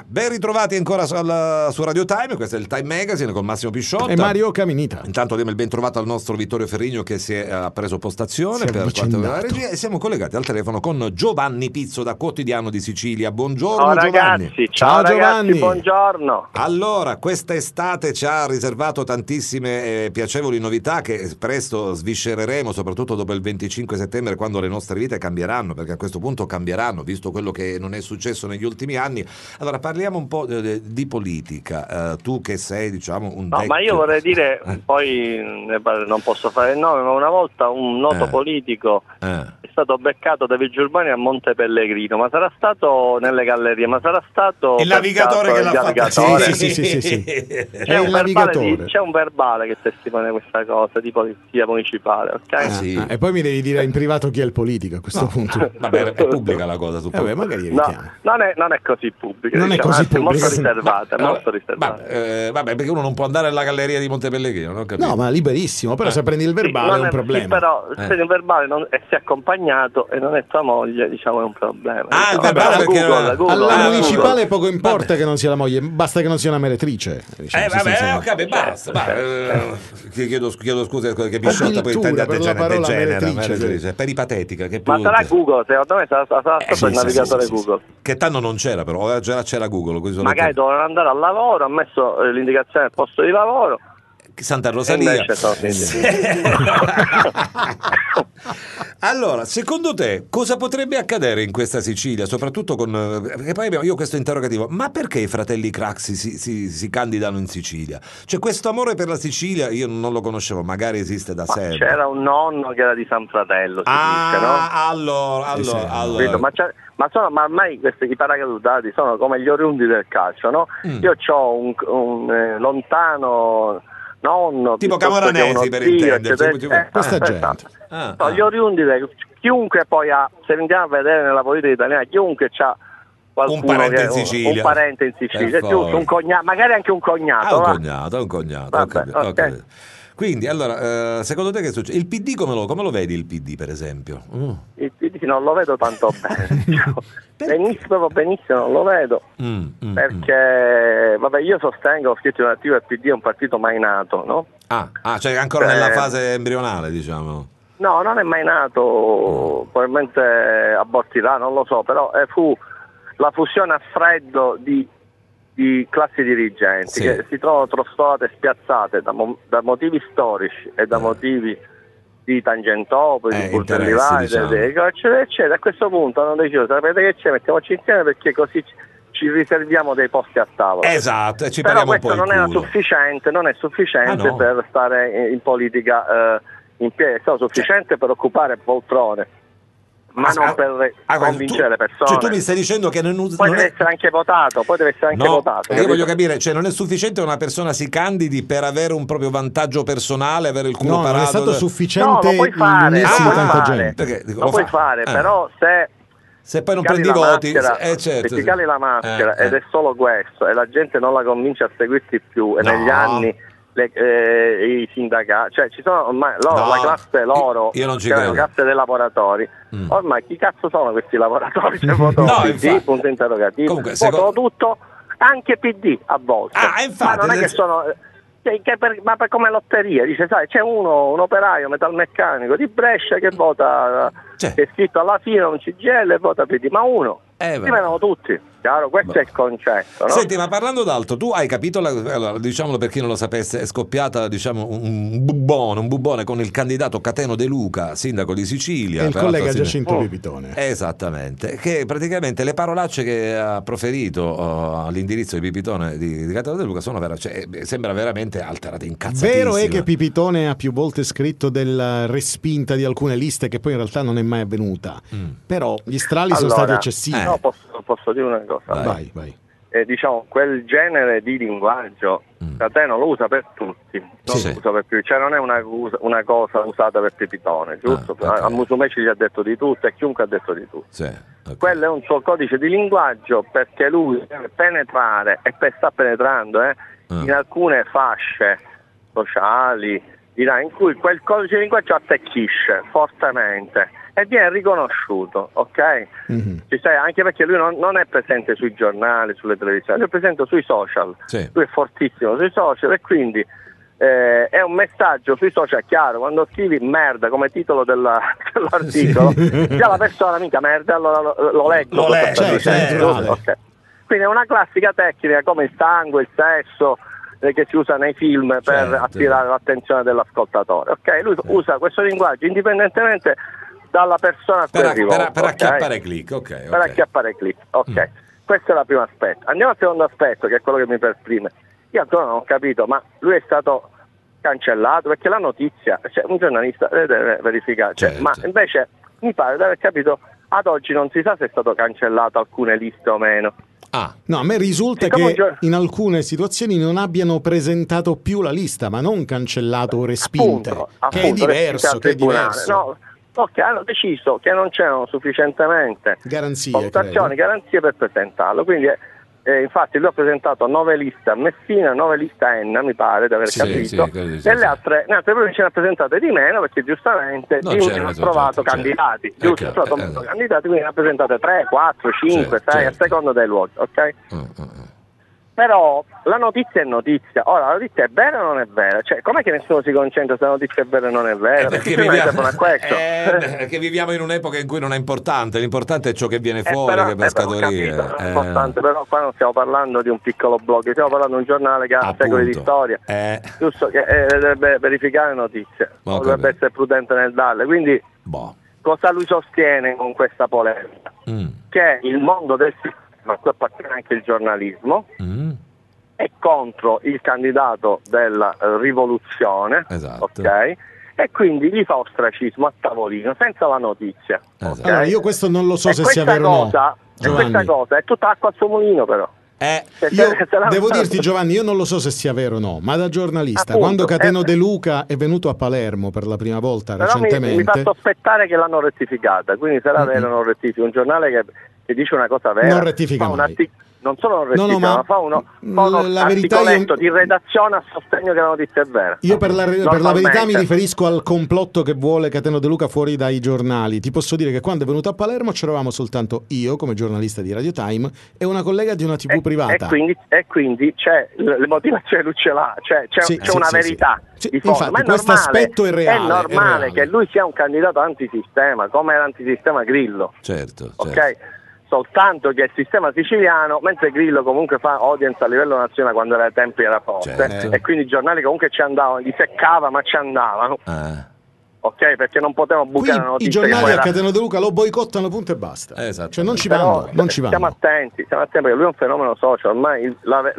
Ben ritrovati ancora su Radio Time, questo è il Time Magazine con Massimo Pisciotta e Mario Caminita. Intanto diamo il ben trovato al nostro Vittorio Ferrigno che ha preso postazione per quanto riguarda la regia, e siamo collegati al telefono con Giovanni Pizzo da Quotidiano di Sicilia. Buongiorno. Ciao Giovanni. ragazzi, ciao Giovanni. ragazzi, buongiorno. Allora, questa estate ci ha riservato tantissime piacevoli novità che presto sviscereremo, soprattutto dopo il 25 settembre, quando le nostre vite cambieranno, perché a questo punto cambieranno, visto quello che non è successo negli ultimi anni. Allora, parliamo un po' di politica. Tu che sei, diciamo, un No, vecchio... ma io vorrei dire, poi non posso fare il nome, ma una volta un noto politico è stato beccato da Vigili Urbani a Monte Pellegrino, ma sarà stato nelle gallerie, ma sarà stato il navigatore che l'ha fatto. Sì. C'è un verbale che testimonia questa cosa di polizia municipale, ok? Sì. E poi mi devi dire in privato chi è il politico a questo punto. Vabbè, è pubblica la cosa, suppongo. Vabbè, magari No, evitiamo. non è così pubblica, Non è diciamo, così anzi, è molto pubblica. riservata, molto riservata. Vabbè, perché uno non può andare alla galleria di Monte Pellegrino, non ho capito. No, ma liberissimo, però se prendi il verbale Sì, è un problema. Sì, però se il verbale e sei accompagnato e non è tua moglie, diciamo, è un problema. Il Diciamo. verbale perché alla municipale poco importa che non sia la moglie, basta che non sia una meretrice. Ho capito, basta. Chiedo scusa che Pisciotta poi intende degenera, peripatetica. Che ma sarà Google, secondo me sarà stato il navigatore Google. Che tanno non c'era, però già c'era Google. Magari dovevano andare al lavoro, ha messo l'indicazione al posto di lavoro. Santa Rosalia. Sì. Allora, secondo te cosa potrebbe accadere in questa Sicilia, soprattutto e poi io questo interrogativo, ma perché i fratelli Craxi si candidano in Sicilia? Cioè, questo amore per la Sicilia io non lo conoscevo, magari esiste da sempre. C'era un nonno che era di San Fratello, si dice, no? Allora. Ma ormai questi paracadutati sono come gli oriundi del calcio, no? Io ho un lontano nonno, tipo Camoranesi, per intenderci, questa gente. Gli oriundi chiunque poi se andiamo a vedere nella politica italiana, chiunque ha un parente in Sicilia, giusto, un cognato, magari anche un cognato. Un cognato. Okay. Quindi, allora, secondo te che succede? Il PD come lo vedi, il PD, per esempio? Il PD non lo vedo tanto bene. Benissimo non lo vedo. Perché, vabbè, io sostengo, ho scritto un articolo, il PD è un partito mai nato, no? Cioè ancora nella fase embrionale, diciamo. No, non è mai nato, probabilmente abortirà, non lo so, però fu la fusione a freddo di classi dirigenti che si trovano trasformate e spiazzate da motivi storici e da motivi di Tangentopoli, di Burdellivari, eccetera. A questo punto hanno deciso, sapete che c'è, mettiamoci insieme perché così ci riserviamo dei posti a tavola. Esatto, e ci però pariamo un po' questo il non culo. è sufficiente per stare in politica in piedi, è stato sufficiente per occupare poltrone, ma non per convincere le persone. Cioè tu mi stai dicendo che poi deve essere anche votato, io voglio capire, cioè non è sufficiente che una persona si candidi per avere un proprio vantaggio personale, avere il culo parato. Non è stato sufficiente. Lo puoi fare, lo puoi fare, però se poi non prendi voti, se ti cali la maschera ed è solo questo e la gente non la convince a seguirti più e negli anni i sindacati, cioè ci sono ormai la classe io non ci credo. La classe dei lavoratori, ormai chi cazzo sono questi lavoratori? Cioè, PD, punto interrogativo. Comunque, votano tutto, anche PD a volte, ma non è che sono ma come lotteria, dice, sai, c'è un operaio metalmeccanico di Brescia che vota, che è scritto alla fine un CGL e vota PD, ma uno si vengono tutti. Chiaro, questo è il concetto, no? Senti, ma parlando d'altro, tu hai capito, allora, diciamolo per chi non lo sapesse, è scoppiata, diciamo, un bubbone con il candidato Cateno De Luca, sindaco di Sicilia. E il collega Giacinto Pipitone. Esattamente, che praticamente le parolacce che ha proferito all'indirizzo di Pipitone di Cateno De Luca sono sembra veramente alterate, incazzatissime. Vero è che Pipitone ha più volte scritto della respinta di alcune liste che poi in realtà non è mai avvenuta, però gli strali sono stati eccessivi. No, posso dire una cosa. Vai. Diciamo, quel genere di linguaggio Cateno lo usa per tutti, non lo usa per più, cioè non è una cosa usata per Pipitone, giusto? A Musumeci gli ha detto di tutto e chiunque ha detto di tutto. Quello è un suo codice di linguaggio perché lui deve penetrare e sta penetrando in alcune fasce sociali in cui quel codice di linguaggio attecchisce fortemente e viene riconosciuto, ok? Ci sai, anche perché lui non è presente sui giornali, sulle televisioni, lui è presente sui social, Sì. lui è fortissimo sui social e quindi è un messaggio sui social chiaro. Quando scrivi merda come titolo dell'articolo, già la persona mica merda, allora lo leggo. Okay. Quindi è una classica tecnica come il sangue, il sesso, che si usa nei film per attirare l'attenzione dell'ascoltatore. Ok, lui usa questo linguaggio indipendentemente dalla persona a cui è rivolto, per acchiappare click, ok. Per acchiappare click, ok. Questo è il primo aspetto. Andiamo al secondo aspetto, che è quello che mi perprime. Io ancora non ho capito, ma lui è stato cancellato perché la notizia, cioè un giornalista deve verificare, ma invece mi pare di aver capito, ad oggi non si sa se è stato cancellato alcune liste o meno. No, a me risulta che in alcune situazioni non abbiano presentato più la lista, ma non cancellato o respinte, che è diverso. No, ok, hanno deciso che non c'erano sufficientemente garanzie per presentarlo, quindi infatti lui ha presentato 9 liste a Messina, 9 liste a Enna, mi pare di aver capito, e le altre province ne ha presentate di meno perché giustamente non ha trovato candidati, candidati, quindi ne ha presentate 3, 4, 5, 6 a seconda dei luoghi, ok? Però la notizia è notizia. Ora, la notizia è vera o non è vera? Cioè, com'è che nessuno si concentra se la notizia è vera o non è vera? Perché viviamo in un'epoca in cui non è importante, l'importante è ciò che viene fuori, che va a scaturire. È importante, però qua non stiamo parlando di un piccolo blog, stiamo parlando di un giornale che ha secoli di storia, giusto, che deve verificare notizie, dovrebbe essere prudente nel darle. Quindi, cosa lui sostiene con questa polemica? Che il mondo del sistema, ma qui appartiene anche il giornalismo, è contro il candidato della rivoluzione, ok? E quindi gli fa ostracismo a tavolino senza la notizia. Okay? Allora, io questo non lo so se sia vero o no. Questa cosa è tutta acqua al suo mulino, però. Devo dirti, Giovanni, io non lo so se sia vero o no, ma da giornalista, quando Cateno De Luca è venuto a Palermo per la prima volta recentemente, mi fa sospettare che l'hanno rettificata, quindi sarà vero o non rettifica. Un giornale che dice una cosa vera non rettifica mai. Non solo non rettifica, ma fa uno articoletto di redazione a sostegno che la notizia è vera. Io per la verità mi riferisco al complotto che vuole Cateno De Luca fuori dai giornali. Ti posso dire che quando è venuto a Palermo c'eravamo soltanto io come giornalista di Radio Time e una collega di una TV privata. E quindi c'è le motivazioni, lui ce l'ha, c'è una verità. Di fondo. Infatti, ma questo aspetto è reale. È normale che lui sia un candidato antisistema, come era antisistema Grillo. Certo. Ok? Soltanto che il sistema siciliano, mentre Grillo comunque fa audience a livello nazionale quando era ai tempi era forte, e quindi i giornali comunque ci andavano, li seccava ma ci andavano. Ok, perché non potevano bucare la notizia. I giornali a Cateno De Luca lo boicottano, punto e basta. Cioè non ci vanno. Stiamo attenti perché lui è un fenomeno social, ormai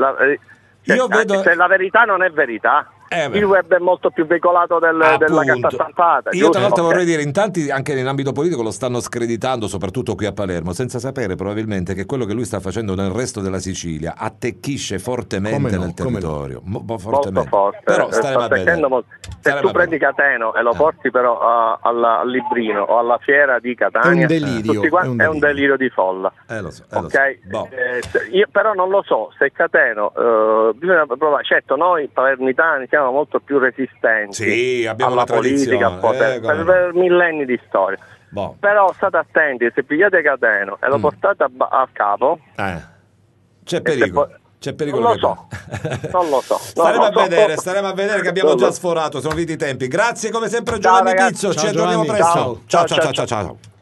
se la verità non è verità. Il web è molto più veicolato della carta stampata. Io tra l'altro vorrei dire, in tanti anche nell'ambito politico lo stanno screditando, soprattutto qui a Palermo, senza sapere probabilmente che quello che lui sta facendo nel resto della Sicilia attecchisce fortemente nel territorio. Molto forte. Però staremo a vedere. Se tu prendi Cateno e lo porti però al Librino o alla fiera di Catania, è un delirio di folla. Lo so. Io però non lo so se Cateno bisogna provare. Certo, noi palermitani siamo molto più resistenti alla politica, per millenni di storia. Però state attenti, se pigliate Cateno e lo portate a capo, c'è pericolo. Non lo so. Staremo a vedere che abbiamo già sforato, sono finiti i tempi. Grazie come sempre Giovanni Pizzo, ci aggiorniamo presto. Ciao.